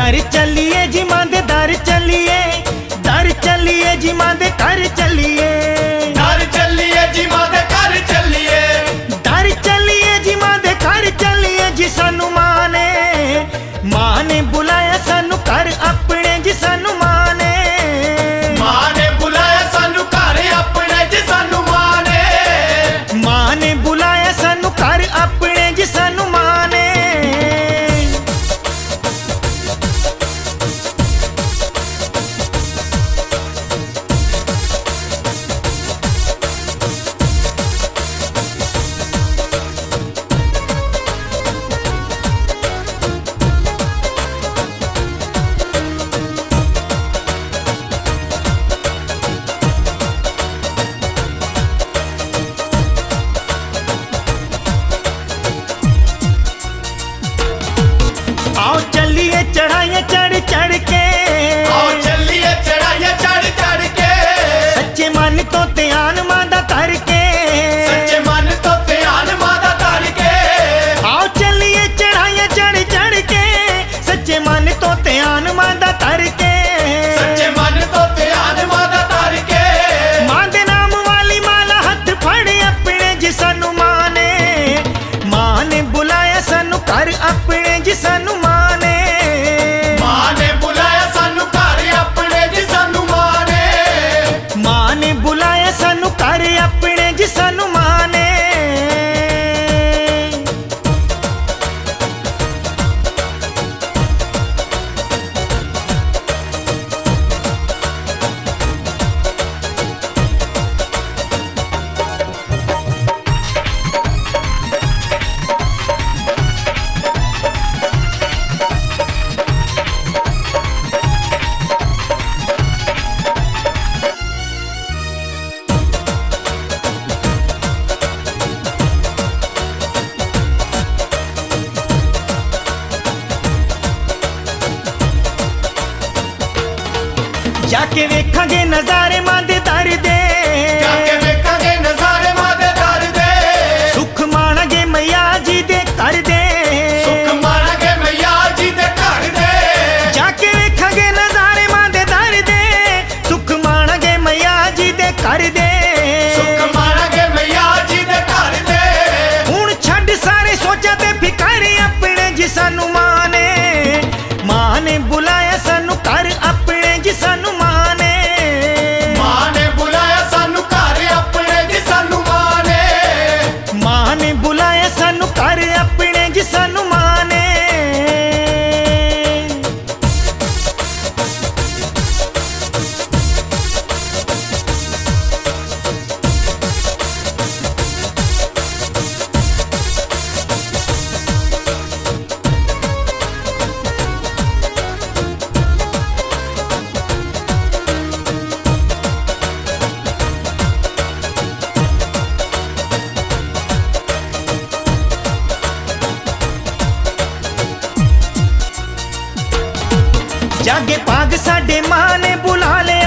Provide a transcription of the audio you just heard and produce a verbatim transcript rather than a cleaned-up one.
दर चलिए जी मां दे दर चलिए, दर चलिए जी मां दे घर चलिए, दर चलिए जी मां दे घर चलिए, दर चलिए जी मां दे घर चलिए जी। सानू मां ने मां ने बुलाया सानू घर अपने जी, सानू मां ने मां ने बुलाया सानू घर अपने जी, सानू मां ने मां ने बुलाया सानू घर अपने जी, सानू मां ने। आओ चलिए चढ़ाइए चढ़ चढ़ के, आओ चलिए चढ़ाइए चढ़ चढ़ के, सच्चे मन तो ध्यान मां दा धर के, सच्चे मन तो ध्यान मां दा धर के। आओ चलिए चढ़ाइए चढ़ चढ़ के, सच्चे मन तो ध्यान मां दा धर के, सच्चे मन तो ध्यान मां दा धर के। मां दे नाम वाली माला हथ फड़ अपने जी, सानू मां ने मां ने बुलाया सानू घर अपने जी, सानू मां ने मां ने बुलाया सानू घर अपने जी, सानू मां ने मां ने बुलाया सानू घर अपने जी, सानू मां ने। जाके वेखांगे नजारे मां दे दर दे, जाके वेखांगे नजारे मां दे दर दे, सुख माणांगे मैया जी दे घर दे, सुख माणांगे मैया जी दे घर दे। जाके वेखांगे नजारे मां दे दर दे, सुख माणांगे मैया जी दे घर दे, सुख माणांगे मैया जी दे घर दे। हुण छड्ड सारे सोचा ते फिकर अपने जी, सानू मां ने मां ने बुलाया सानू घर अपने जी, सानू मां ने मां ने बुलाया सानू घर अपने जी, सानू मां ने मां ने बुलाया सानू घर अपने जी, सानू मां ने। जागे पाग साडे मां ने बुला ले,